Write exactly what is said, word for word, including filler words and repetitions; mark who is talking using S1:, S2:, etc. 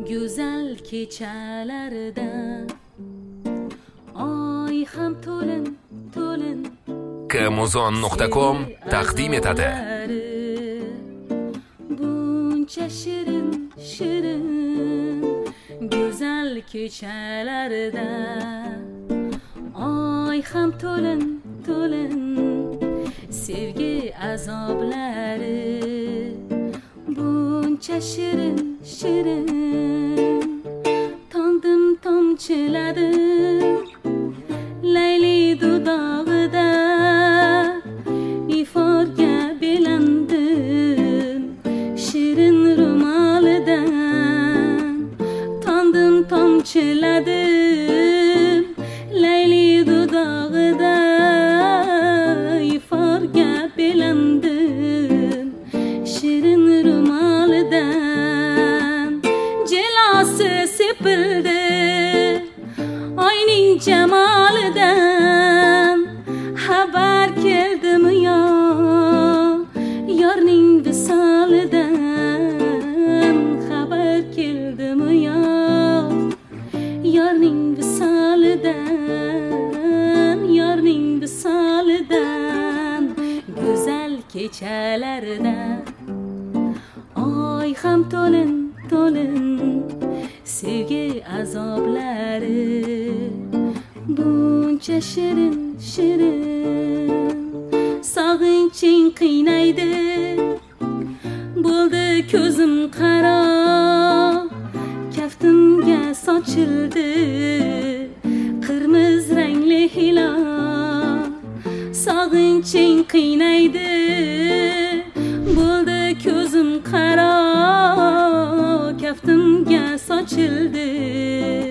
S1: Güzel kechalarda oy ham to'lin to'lin
S2: kamuzon nuqta com taqdim etadi.
S1: Buncha shirin shirin güzel kechalarda oy ham to'lin to'lin sevgi azoblari buncha shirin shirin tondim tomchiladim layli dudog'ida iforga belandim shirin rumolidan tondim tomchiladim layli dudog'ida iforga belandim shirin rumolidan jilosi sepildi oyning jamolidan xabar keldimi yo yorning visolidan xabar keldimi yo yorning visolidan yorning visolidan go'zal kechalarda oy ham to'lin to'lin sevgi azoblari buncha shirin shirin sog'inching qiynaydi bo'ldi ko'zim qaro kaftimga sochildi qirmiz rangli hilol sog'inching qiynaydi bo'ldi ko'zim qaro kaftimga sochildi